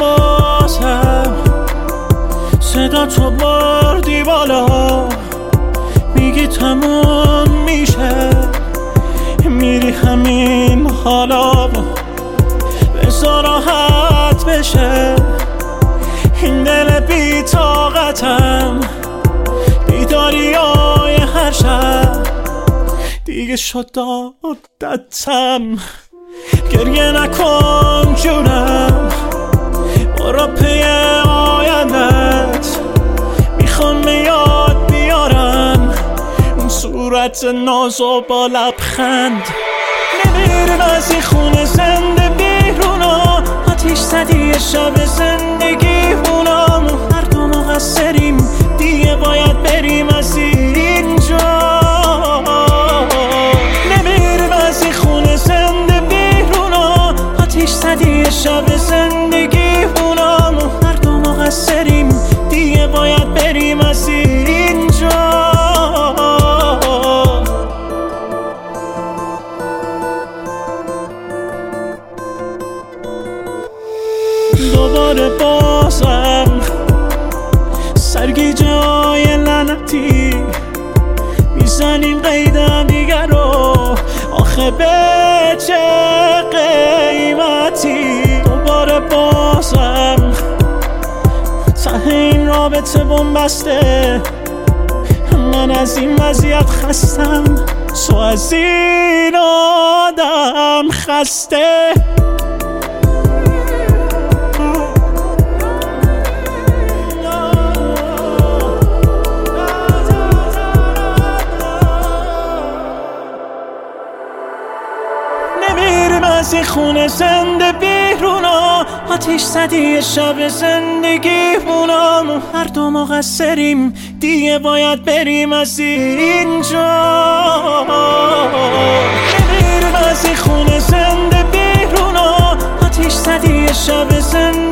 بازم صدا تو بردی بالا، میگی تموم میشه، میری همین حالا، بذار راحت بشه این دل بی طاقتم. بیداریای هر شب دیگه شد عادتم. گریه نکن جونم، برو پی آیندت، میخوام یاد بیارم اون صورت نازو با لبخند. نمیریم از این خونه زنده بیرونا، آتیش زدی شب زندگیمونم، هر دو مقصریم دیگه باید بریم از اینجا. نمیریم از این خونه زنده بیرونا، آتیش زدی شب زندگیمونم، هر دو مقصریم دیگه باید بریم از اینجا. دوباره بازم سرگیجه های لعنتی میزنیم قیدم دیگر رو، آخه به چه قیمتی؟ دوباره بازم ته این رابطه بنبسته، من از این وضعیت خستم، تو از این آدم خسته. نمیریم از این خونه زنده بیرونا، آتیش زدی شب زندگیمونم، هر دو مقصریم دیگه باید بریم از اینجا. نمیریم از این خونه زنده بیرونا، آتیش زدی شب زندگیمونم،